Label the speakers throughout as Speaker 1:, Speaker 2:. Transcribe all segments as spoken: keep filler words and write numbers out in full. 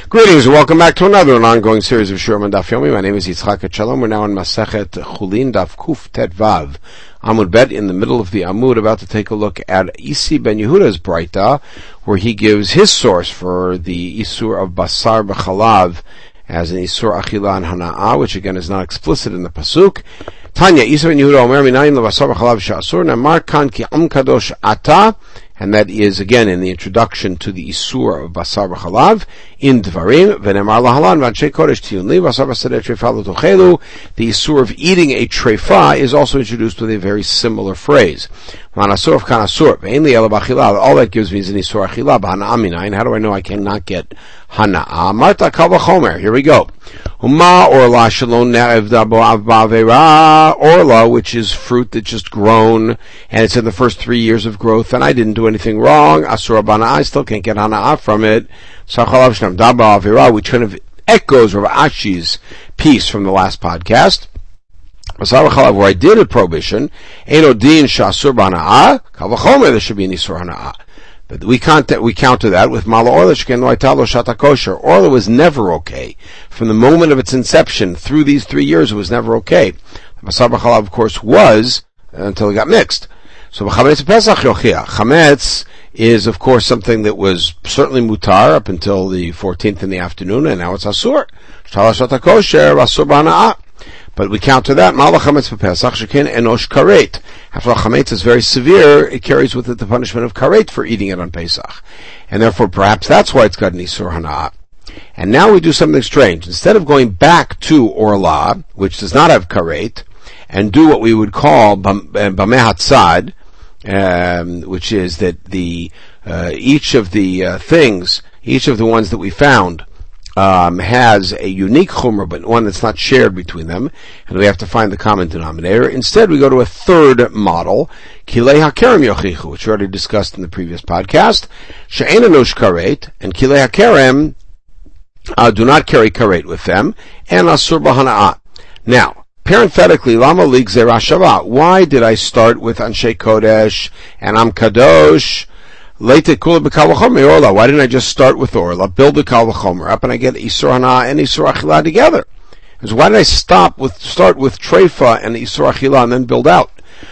Speaker 1: Greetings and welcome back to another and ongoing series of Shurim and Daf Yomi. My name is Yitzchak Etshalom. We're now in Masechet Chulin Daf Kuf Tet Vav. Amud Bet, in the middle of the Amud, about to take a look at Isi Ben Yehuda's Braita, where he gives his source for the Isur of Basar B'Chalav as an Isur Achila and Hana'ah, which again is not explicit in the Pasuk. Tanya, Isi Ben Yehuda Omer Minayim LeBasar B'Chalav Sha'asur Namar Kan Ki Am Kadosh Ata. And that is, again, in the introduction to the Isur of Basar B'Chalav, in Dvarim, V'nemar Lahalan, V'anshei Kodesh Tiyun Li, Basar B'Sadeh Treifa Lo Tochelu. The Isur of eating a Treifa is also introduced with a very similar phrase. Manasur of Kanasur, V'ein Li Ela B'Achila. All that gives me is an Isur Achila, B'Hana'ah Minayin. How do I know I cannot get Hana'ah? Marta Kal V'Chomer. Here we go. Uma Orla Shalon Ne'evda Bo'av Ba'avera. Orla, which is fruit that's just grown, and it's in the first three years of growth, and I didn't do anything wrong. Asura Bana'ah, I still can't get Hana'ah from it. Sachalav Shnam Daba Avera, which kind of echoes Rav Ashi's piece from the last podcast. Basar B'Chalav, where I did a prohibition, Eino Din Sha'asur Bana'ah, Kal V'Chomer, there should be an Isur Hana'ah. But we counter, we counter that with Mala Orla Sheken Lo Hayta Lo Shata Kosher. Orla was never okay. From the moment of its inception through these three years, it was never okay. Basar B'Chalav, of course, was until it got mixed. So B'Chametz Pesach Yochia. Chametz is, of course, something that was certainly mutar up until the fourteenth in the afternoon, and now it's asur. Shtal Shata Kosher, asur B'Hana'ah. But we counter that, Mala Chametz Pesach Sheken Enosh Karet. After all, Chametz is very severe, it carries with it the punishment of Karet for eating it on Pesach. And therefore, perhaps that's why it's got an Isur Hana'ah. And now we do something strange. Instead of going back to Orla, which does not have Karet, and do what we would call Bameh Hatzad, um, which is that the uh, each of the uh, things, each of the ones that we found, Um, has a unique chumrah, but one that's not shared between them, and we have to find the common denominator. Instead, we go to a third model, Kilei HaKerem Yochichu, which we already discussed in the previous podcast. She'ena nosh karet, and Kilei HaKerem uh, do not carry karet with them, and asur b'hana'ah. Now, parenthetically, Lama li gzeira shava. Why did I start with Anshei Kodesh and Am Kadosh? Why didn't I just start with Orla, build the Kal V'Chomer up, and I get Isur Hana'ah and Isur Achila together? Because why did I stop with start with Treifa and Isur Achila and then build out?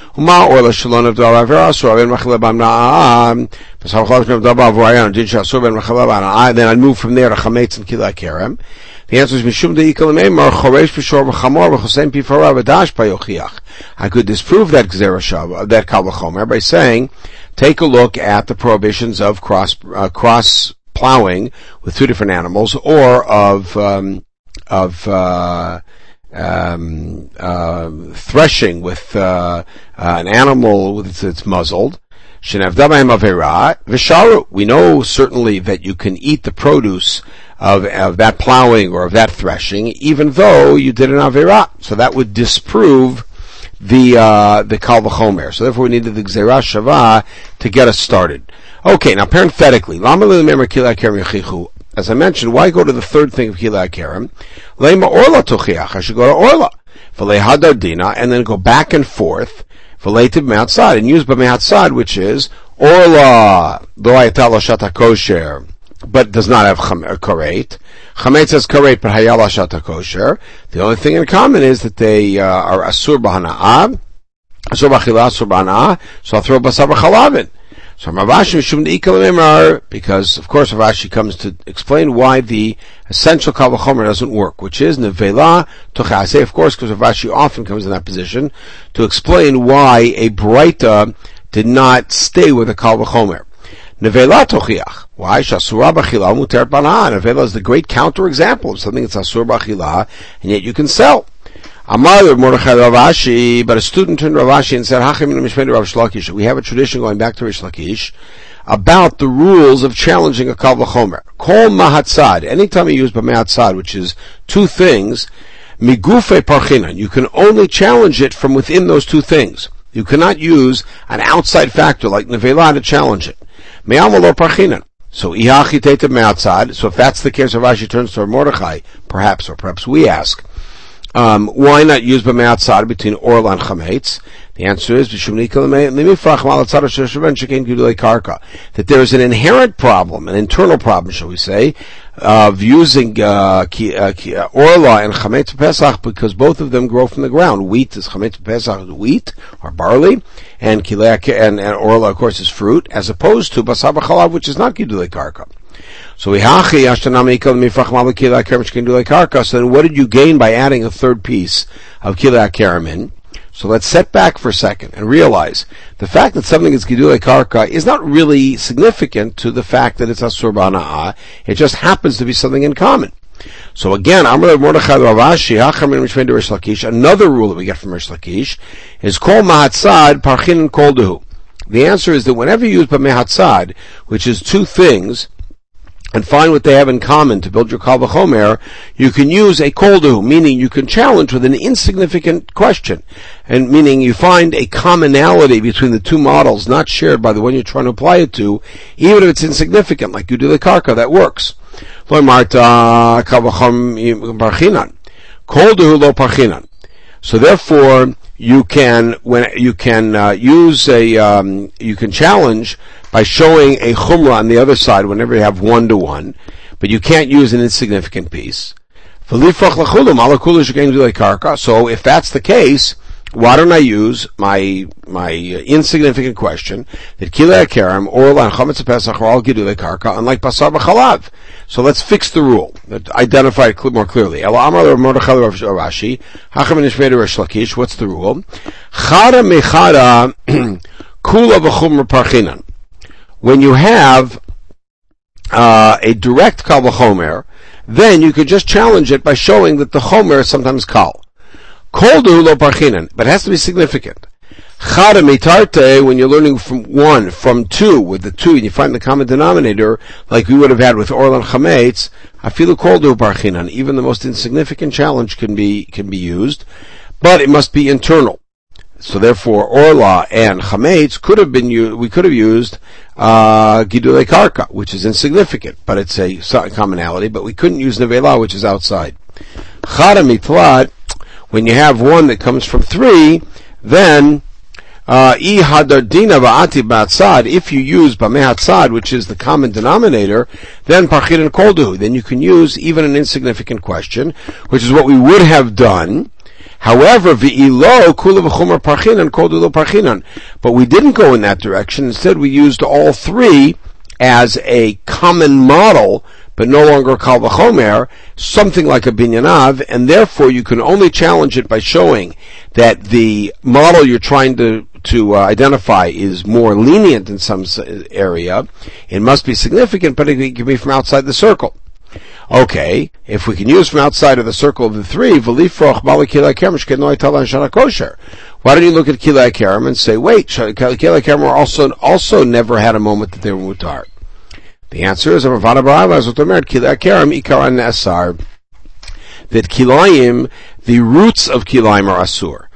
Speaker 1: And then I'd move from there to Chametz and Kilei Kerem. The answer is Mishum De'ikal Meimar Choresh B'Shor V'Chamor V'Chosem Pifara V'Dash B'Yochiach. I could disprove that Gzera Shav, that Kal V'Chomer, by saying, take a look at the prohibitions of cross uh, cross plowing with two different animals, or of um, of uh, um, uh, threshing with uh, uh, an animal that's, that's muzzled. We know certainly that you can eat the produce of, of that plowing or of that threshing, even though you did an Averah. So that would disprove the uh, the Kal V'Chomer. So therefore we needed the Gzeira Shava to get us started. Okay, now parenthetically, as I mentioned, why go to the third thing of Kilei Kerem? Lema Orla Tochiach. I should go to Orla. V'lei Hadardina, and then go back and forth. V'lei B'meh Hatzad, and use B'meh Hatzad, which is Orla, Lo Hayta Lo Shata Kosher, but does not have karet. Chametz has karet, but hayala shata kosher. The only thing in common is that they uh, are asur b'hana'ah, asur b'achila, asur b'hana'ah, so I'll throw basar b'chalav in. So Ravashi Mishum De'ikal Meimar, because of course Ravashi comes to explain why the essential Kal V'Chomer doesn't work, which is Nevela Tocha. I say of course because Ravashi often comes in that position to explain why a Braita did not stay with a Kal V'Chomer. Nevela Tochiach. Why? Shasura b'achila muter banah. Nevela is the great counterexample of something that's asur b'achila, and yet you can sell. Amar Mordechai Ravashi, but a student turned Ravashi and said, Hachim in Mishmei Rav Shlokish. We have a tradition going back to Rish Lakish about the rules of challenging a Kal V'Chomer. Kol mahatzad. Anytime you use b'meh hatzad, which is two things, migufe parchinan. You can only challenge it from within those two things. You cannot use an outside factor like nevela to challenge it. Me'amalo parchinan. So ihachi teitem me'atzad. So if that's the case, Ravashi turns to Mordechai, perhaps, or perhaps we ask, Um, why not use b'meh hatzad between Orla and Chametz? The answer is that there is an inherent problem, an internal problem, shall we say, of using uh, ki, uh, ki, uh, orla and chametz pesach because both of them grow from the ground. Wheat is chametz pesach is wheat or barley, and kilei and, and orla, of course, is fruit, as opposed to basar b'chalav, which is not gidulei karka. So we hachi ashtanami ikal mifrach mal kilei kerem shkindulei karka. So then, what did you gain by adding a third piece of kilei kerem in? So let's set back for a second and realize the fact that something is gidulei karka is not really significant to the fact that it's asur b'hana'ah. It just happens to be something in common. So again, Amar Mordechai Rav Ashi, Hacham min Mishmei Rish Lakish, another rule that we get from Rish Lakish is kol mahatzad parchin and kol dehu. The answer is that whenever you use b'mehatzad, which is two things, and find what they have in common to build your kal v'chomer, you can use a kol dehu, meaning you can challenge with an insignificant question, and meaning you find a commonality between the two models not shared by the one you're trying to apply it to, even if it's insignificant, like you do the karka, that works. Lo marta kal v'chom parchinan, kol dehu lo parchinan. So therefore, you can when you can uh, use a um, you can challenge by showing a chumrah on the other side whenever you have one to one, but you can't use an insignificant piece. So if that's the case, why don't I use my my insignificant question that kilei kerem, orla, and chametz pesach are all gidulei karka, unlike basar b'chalav? So let's fix the rule. Identify it more clearly. Ela amar Mordechai Rav Ashi, Hacham min Mishmei Rish Lakish. What's the rule? Chada mechada kula v'chumra parchinan. When you have uh, a direct kal v'chomer, then you could just challenge it by showing that the chomer is sometimes kal. Kol dehu lo parchinan, but it has to be significant. Chada mitarte, when you're learning from one, from two, with the two, and you find the common denominator, like we would have had with orlan chametz, afilu kol dehu parchinan. Even the most insignificant challenge can be can be used, but it must be internal. So therefore, orla and chametz could have been used. We could have used uh, gidulei karka, which is insignificant, but it's a commonality. But we couldn't use nevela, which is outside. Chada mitlat. When you have one that comes from three, then uh, i hadardina va'ati ba'atzad, if you use b'mehatzad, which is the common denominator, then parchin and kol dehu. Then you can use even an insignificant question, which is what we would have done. However, v'ilo kula v'chomer parchin and kol dehu parchinan. But we didn't go in that direction. Instead, we used all three as a common model, but no longer kal v'chomer, something like a binyanav, and therefore you can only challenge it by showing that the model you're trying to to uh, identify is more lenient in some area. It must be significant, but it can be from outside the circle. Okay, if we can use from outside of the circle of the three, why don't you look at kilei kerem and say, wait, kilei kerem also also never had a moment that they were mutar? The answer is that kilayim, the roots of kilayim are asur,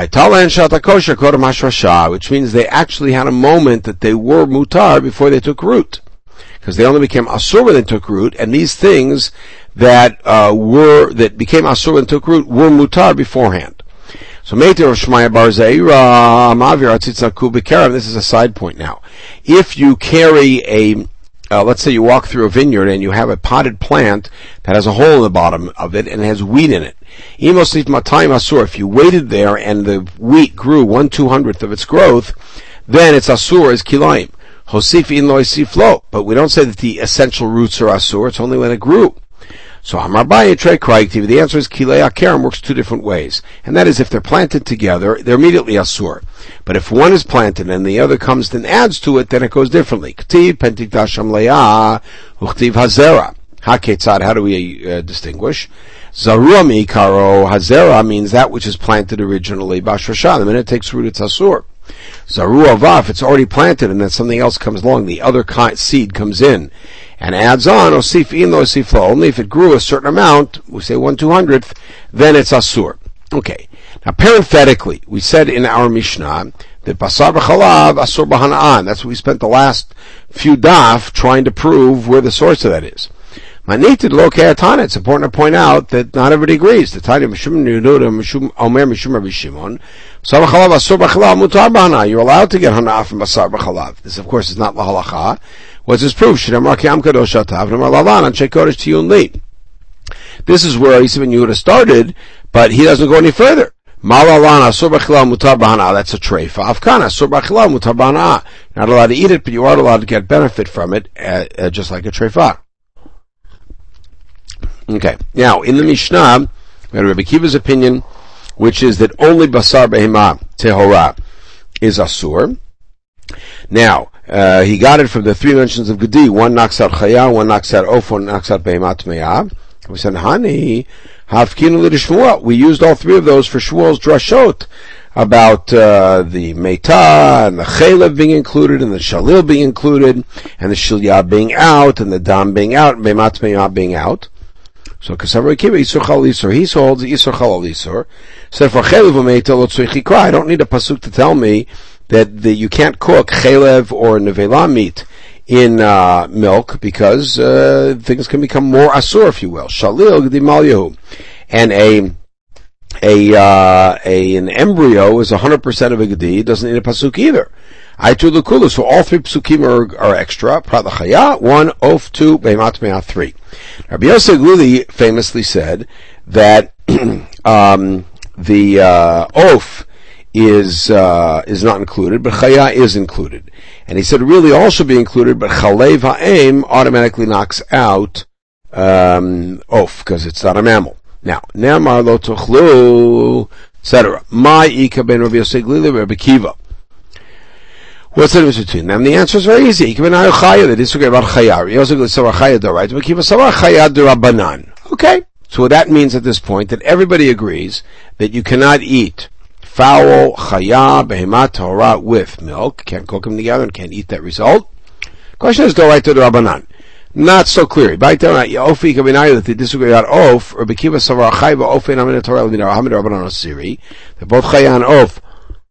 Speaker 1: which means they actually had a moment that they were mutar before they took root, because they only became asur when they took root, and these things that uh, were that became asur when they took root were mutar beforehand. So Meiter of Shmaya Bar Zeira Mavir Atzitzaku B'Kerem. This is a side point now. If you carry a Uh, let's say you walk through a vineyard and you have a potted plant that has a hole in the bottom of it and has wheat in it. If you waited there and the wheat grew one two hundredth of its growth, then it's asur as kilayim. Hosif in lo lo. But we don't say that the essential roots are asur. It's only when it grew. So Amar Baye Trey Kraigtiv. The answer is kilei akerem works two different ways, and that is if they're planted together, they're immediately asur. But if one is planted and the other comes and adds to it, then it goes differently. Ktiv pentikdasham leah uchtiv hazera. Haketzad. How do we uh, distinguish? Zarua mikaro hazera means that which is planted originally. Bashrasha. The minute it takes root, it's asur. Zarua va. If it's already planted and then something else comes along, the other seed comes in and adds on, osif in lo osif lo. Only if it grew a certain amount, we say one two hundredth, then it's asur. Okay. Now, parenthetically, we said in our Mishnah that basar b'chalav asur b'hana'an. That's what we spent the last few daf trying to prove where the source of that is. Manitid lo ke'atana. It's important to point out that not everybody agrees. The Tanya Mishum Yehuda Mishum Omer Mishum Rabbi Shimon. Basar b'chalav asur b'chalav mutar b'hana'an. You're allowed to get hana'ah from basar b'chalav. This, of course, is not lahalacha. What's his proof? This is where Isi ben Yehuda started, but he doesn't go any further. That's a treifa. Afkana, asur b'achila mutar b'hana'ah. Not allowed to eat it, but you are allowed to get benefit from it, uh, uh, just like a treifa. Okay. Now, in the Mishnah, we have Rabbi Kiva's opinion, which is that only basar behema tehora is asur. Now, uh, he got it from the three mentions of Gedi. One knocks out chaya, one knocks out of, one knocks out behema tme'ah. We said, Hani, hafkinu l'dishmuel. We used all three of those for Shmuel's drashot about uh, the meitah and the chalev being included, and the shalil being included, and the shilyah being out, and the dam being out, and behema tme'ah being out. So, Kasavar Kiva, Yisur Chal Yisur, he holds Yisur Chal Yisur. So, for chalev u'meitah lo tzriich likra, I don't need a pasuk to tell me that, that you can't cook chalev or nevela meat in uh, milk, because uh, things can become more asur, if you will. Shalil g'dimal yehu, and a a uh, a an embryo is a hundred percent of a gedi. Doesn't need a pasuk either. Aitu l'kulu. So all three pasukim are, are extra. Prat l'chaya, one, of, two, behema tme'ah, three. Rabbi Yosef Glili famously said that um, the uh, of is uh, is not included, but chaya is included. And he said really all should be included, but chalev ha'em automatically knocks out um, of, because it's not a mammal. Now, ne'amar lo tochlu, et cetera. Ma ika ben Rabbi Yosef Glili, Rabbi Kiva. What's the difference between them? The answer is very easy. Ika ben ayu chaya, they disagree about chaya. Rabbi Yosef Glili savar chaya d'oraita, Rabbi Kiva savar chaya d'rabanan. Okay, so what that means at this point, that everybody agrees that you cannot eat fowl, chaya, behema, Torah with milk. Can't cook them together and can't eat that result. Question is, d'oraita d'rabanan. Not so clear. By the way, Ofi Kabinayu that they disagree about Of, or Bekiva Savar Chayva, Ofi and Amina Torah, Lamina, Hamid Rabbanan Asiri. They're both Chaya and Of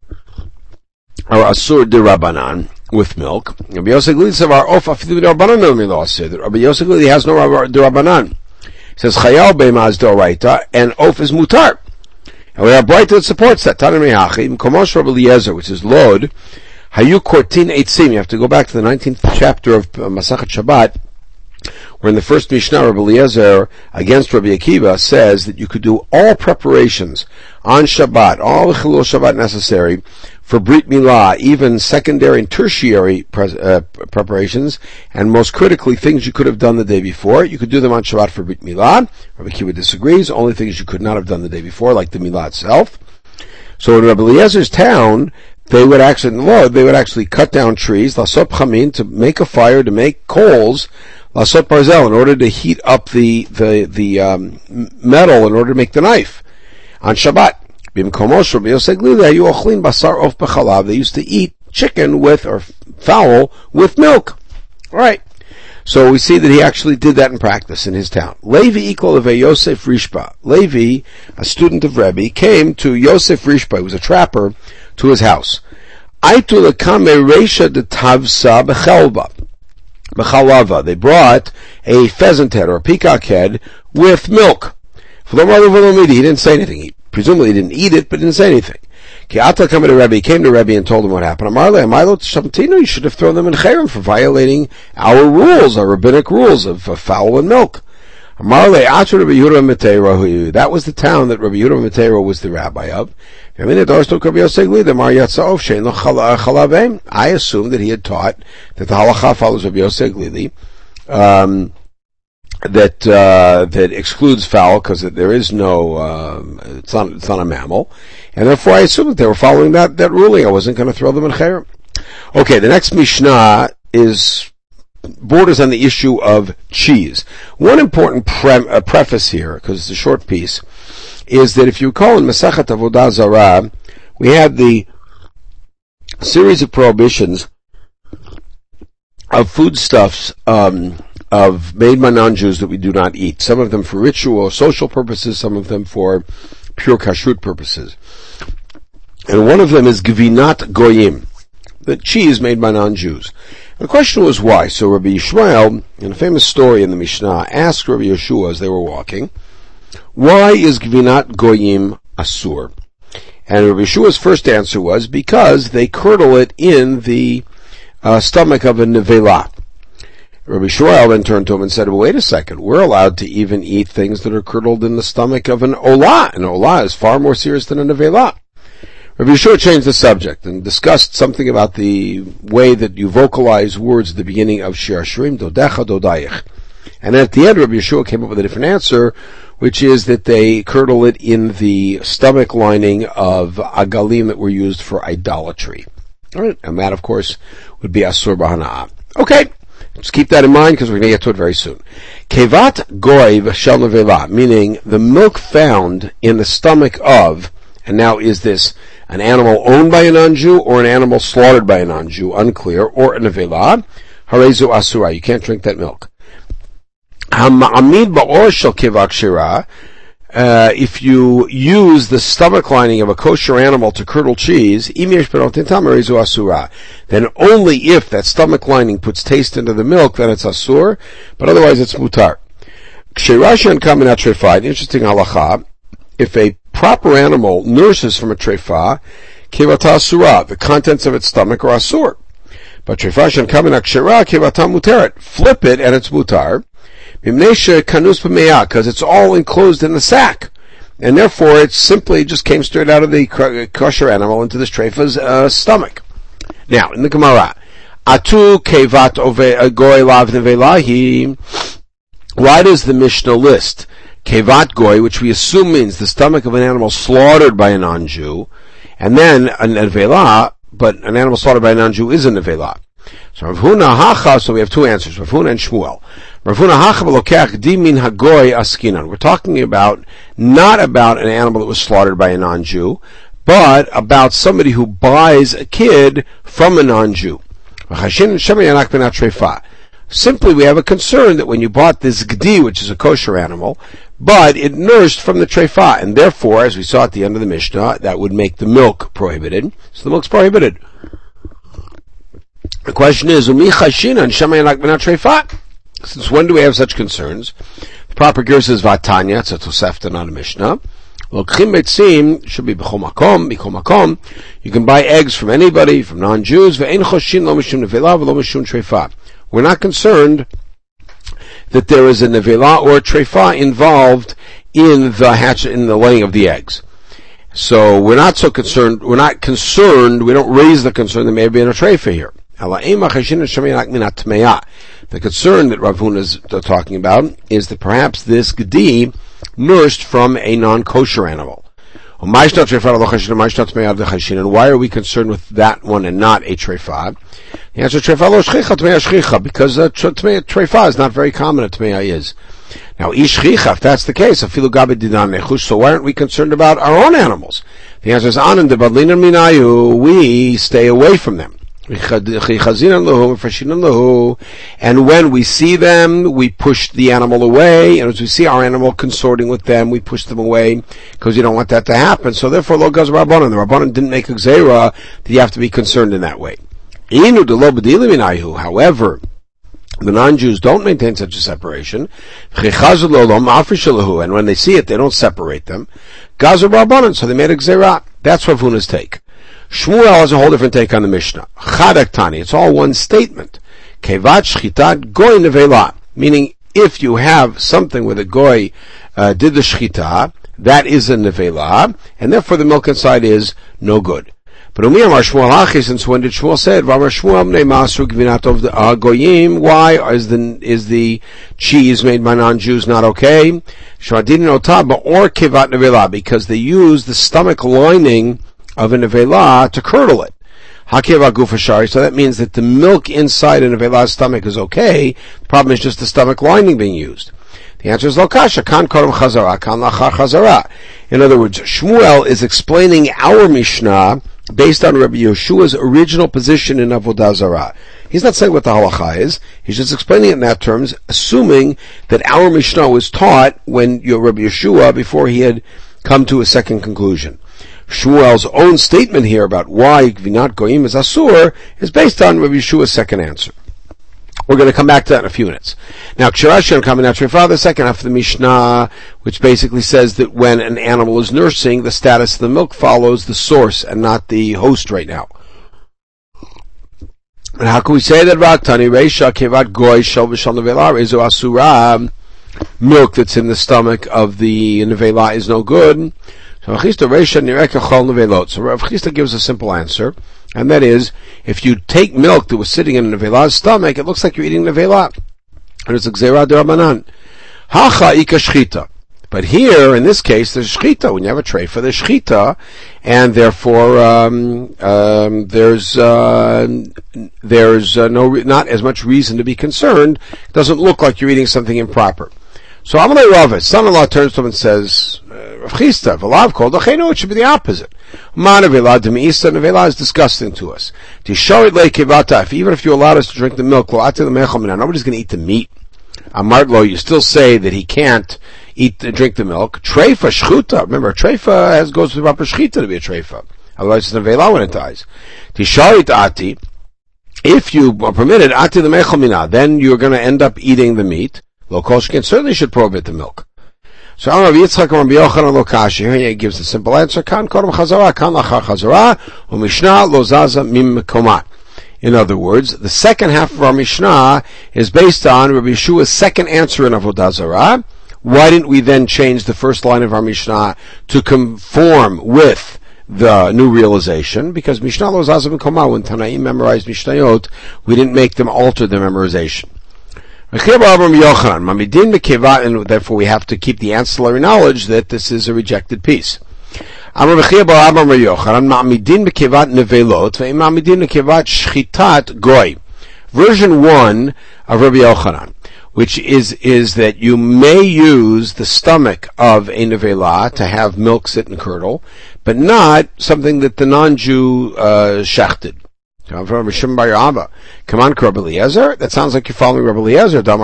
Speaker 1: are Asur de Rabbanan with milk. Rabbi Yosef Glili Savar Of, Afidu de Rabbanan Lamina Asir. Rabbi Yosef Glili has no de Rabbanan. He says Chaya Beima is d'oraita, and Of is Mutar. And we have Brighta that supports that. Tanim Rehachi, Komosh Rabbi Eliezer, which is Lod, Hayu Kortin Eitzim. You have to go back to the nineteenth chapter of uh, Masachet Shabbat, where in the first Mishnah, Rabbi Eliezer, against Rabbi Akiva, says that you could do all preparations on Shabbat, all the Chilul Shabbat necessary for Brit Milah, even secondary and tertiary pre- uh, preparations, and most critically, things you could have done the day before. You could do them on Shabbat for Brit Milah. Rabbi Akiva disagrees. Only things you could not have done the day before, like the Milah itself. So in Rabbi Eliezer's town, they would actually, in the Lord, they would actually cut down trees, lasot chamin, to make a fire, to make coals, lasot barzel, in order to heat up the the the um, metal, in order to make the knife on Shabbat. They used to eat chicken with, or fowl with milk. All right. So we see that he actually did that in practice in his town. Levi equal of a Yosef Rishba. Levi, a student of Rebbe, came to Yosef Rishba, who was a trapper, to his house. Aitu lekame reisha de tavsa bechelba. Bechalava. They brought a pheasant head or a peacock head with milk. He didn't say anything. He presumably he didn't eat it, but didn't say anything. Ki'ata come to Rebbe, he came to Rebbe and told him what happened. Amarle, Amilo Shabbatino, you should have thrown them in Cherem for violating our rules, our rabbinic rules of uh, fowl and milk. Amarle, Atu Rabbi Yehuda Meteira, that was the town that Rabbi Yehuda Meteira was the rabbi of. I assumed that he had taught that the halacha follows Rabbi Yosef Glili, um, that uh, that excludes fowl because there is no, um, it's not it's not a mammal, and therefore I assumed that they were following that that ruling. I wasn't going to throw them in cherem. Okay, the next Mishnah is borders on the issue of cheese. One important pre- uh, preface here, because it's a short piece, is that if you recall in Masachet Avodah Zarah, we had the series of prohibitions of foodstuffs um, of made by non-Jews that we do not eat. Some of them for ritual or social purposes, some of them for pure kashrut purposes. And one of them is Gvinat Goyim, the cheese made by non-Jews. The question was why. So Rabbi Yishmael, in a famous story in the Mishnah, asked Rabbi Yeshua as they were walking, why is Gvinat Goyim Asur? And Rabbi Yeshua's first answer was because they curdle it in the uh, stomach of a nevela. Rabbi Shmuel then turned to him and said, well, wait a second, we're allowed to even eat things that are curdled in the stomach of an olah. An olah is far more serious than a nevelah. Rabbi Yeshua changed the subject and discussed something about the way that you vocalize words at the beginning of Shir Hashirim, Dodecha Dodayich. And at the end, Rabbi Yeshua came up with a different answer, which is that they curdle it in the stomach lining of agalim that were used for idolatry. All right, and that, of course, would be asur b'hana'ah. Okay. Just keep that in mind because we're going to get to it very soon. Kevat goy v'shel nevela, meaning the milk found in the stomach of, and now is this an animal owned by a non-Jew or an animal slaughtered by a non-Jew, unclear, or a nevela, harezu asura, you can't drink that milk. Ha'ma'amid ba'or shel kevat shira, Uh, if you use the stomach lining of a kosher animal to curdle cheese, then only if that stomach lining puts taste into the milk, then it's asur, but otherwise it's mutar. Interesting halacha, if a proper animal nurses from a trefa, kevata asura, the contents of its stomach are asur. But trefa shen kamin akshira, kevata muteret. Flip it and it's mutar. Because it's all enclosed in the sack, and therefore it simply just came straight out of the kosher animal into the treifa's uh, stomach. Now, in the Gemara, Atu kevat goy lav nevelahi. Why does the Mishnah list kevat goy, which we assume means the stomach of an animal slaughtered by a non-Jew, and then a nevela, but an animal slaughtered by a non-Jew is a nevela? So Rav Huna hacha, so we have two answers, Rav Huna and Shmuel. Rav Huna hacha v'lokech di min hagoy askinan. We're talking about, not about an animal that was slaughtered by a non-Jew, but about somebody who buys a kid from a non-Jew. Simply, we have a concern that when you bought this gdi, which is a kosher animal, but it nourished from the trefa, and therefore, as we saw at the end of the Mishnah, that would make the milk prohibited. So the milk's prohibited. The question is, since when do we have such concerns? The proper gears is Vatanya, it's a Tosefta, not a Mishnah. L'chim betzim should be b'chol makom, b'chol makom. You can buy eggs from anybody, from non-Jews. Ve'en choshin lo mishum nevela v'lo mishum trefa. We're not concerned that there is a nevela or a trefa involved in the hatch, in the laying of the eggs. So we're not so concerned. We're not concerned. We don't raise the concern that may have been a trefa here. The concern that Rav Huna is talking about is that perhaps this gedi nourished from a non-kosher animal. And why are we concerned with that one and not a trefa? The answer is because a trefa is not very common, a tmeya is. Now, if that's the case, so why aren't we concerned about our own animals? The answer is we stay away from them. And when we see them, we push the animal away, and as we see our animal consorting with them, we push them away, because you don't want that to happen. So therefore, lo gaz rabbanon, the rabbanon didn't make a gzeira that you have to be concerned in that way. However, the non-Jews don't maintain such a separation, and when they see it, they don't separate them. Gaz rabbanon, so they made a gzeira. That's Rav Huna's take. Shmuel has a whole different take on the Mishnah. Chadek Tani, it's all one statement. Kevat shchitat goy nevela, meaning if you have something where the goy uh, did the shchita, that is a nevela, and therefore the milk inside is no good. But Umiyamar Shmuel Hachi, since when did Shmuel say it? Vamar Shmuel mnei masru gvinat of the uh, goyim. Why is the is the cheese made by non-Jews not okay? Shadin otaba or kevat nevela, because they use the stomach lining of a nevela to curdle it. Hakeva gufashari, so that means that the milk inside a nevela's stomach is okay. The problem is just the stomach lining being used. The answer is lokasha, kan koram chazara, kan lachar chazara. In other words, Shmuel is explaining our Mishnah based on Rabbi Yeshua's original position in Avodah Zarah. He's not saying what the halacha is, he's just explaining it in that terms, assuming that our Mishnah was taught when your Rabbi Yeshua, before he had come to a second conclusion. Shmuel's own statement here about why Gvinat Goyim is Asur is based on Rabbi Yeshua's second answer. We're going to come back to that in a few minutes. Now, Kshirashan coming out to your father, the second half of the Mishnah, which basically says that when an animal is nursing, the status of the milk follows the source and not the host right now. And how can we say that about Tani Reisha Kevat Goy Shel V'Shel Nevela Rezu Asura? Milk that's in the stomach of the nevela is no good. So Rav Chisda Reisha Nireka Chol Nevelot. So Rav Chisda gives a simple answer, and that is, if you take milk that was sitting in a nevela's stomach, it looks like you're eating nevela. And it's a Gzeira D'Rabbanan. Hacha Ika Shchita. But here, in this case, there's shchita. When you have a treifa, there's shchita, and therefore um, um, there's uh, there's uh, no re- not as much reason to be concerned. It doesn't look like you're eating something improper. So Amalei Rava, son-in-law, turns to him and says, Rav Chisda, v'lav kol dachenu, it should be the opposite. Ma nevela d'meisa, nevela is disgusting to us. Tishorit le'kevata, if even if you allowed us to drink the milk, nobody's going to eat the meat. Amartlo, you still say that he can't eat, drink the milk. Treifa, shchuta. Remember, treifa has, goes to the proper shchita to be a treifa. Otherwise it's a nevela when it dies. Tisharit ati, if you are permitted, ati the mechamina, then you're going to end up eating the meat. Lo kolshkin certainly should prohibit the milk. So Amar Yitzchak Rabbi Yochanan lo kashi. Here he gives a simple answer. Kan kodem chazara, kan lachar chazara, u'mishnah lo zaza mim komat. In other words, the second half of our Mishnah is based on Rabbi Yeshua's second answer in Avodah Zarah. Why didn't we then change the first line of our Mishnah to conform with the new realization? Because Mishnah lo zaza mim komat, when Tanaim memorized Mishnayot, we didn't make them alter their memorization. And therefore we have to keep the ancillary knowledge that this is a rejected piece. Version one of Rabbi Yochanan, which is is that you may use the stomach of a nevela to have milk sit and curdle, but not something that the non-Jew uh, shechted. Come on, Rabbi Rabbi Eliezer. That sounds like you're following Rabbi Eliezer. That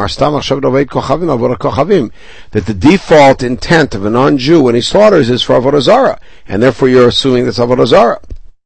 Speaker 1: the default intent of a non-Jew when he slaughters is for avodah zarah, and therefore you're assuming that's avodah zarah.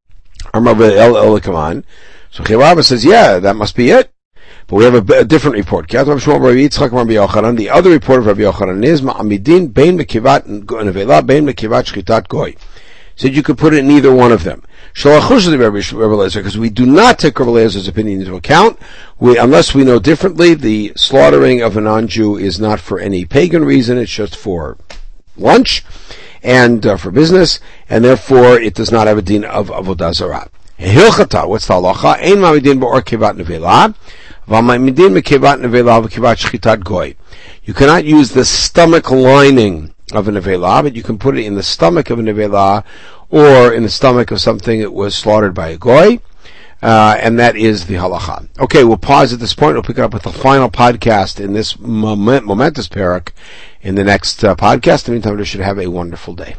Speaker 1: So Rabbi says, yeah, that must be it. But we have a, a different report. The other report of Rabbi Yochanan is ma'amidin bein mekivat nevela bein mekivat shchitat goy. Said you could put it in either one of them. Because we do not take Rabbi Eliezer opinion into account. We, unless we know differently, the slaughtering of a non-Jew is not for any pagan reason, it's just for lunch and uh, for business, and therefore it does not have a din of avodah zarah. Hilchata, what's the halacha? Ein ma'amidin ba'or kivat nevela, v'ma'amidin mekivat nevela v'kivat shchitat goy. You cannot use the stomach lining of a nevela, but you can put it in the stomach of a nevela or in the stomach of something that was slaughtered by a goy, uh, and that is the halacha. Okay, we'll pause at this point. We'll pick it up with the final podcast in this moment, momentous parak in the next uh, podcast. In the meantime, we should have a wonderful day.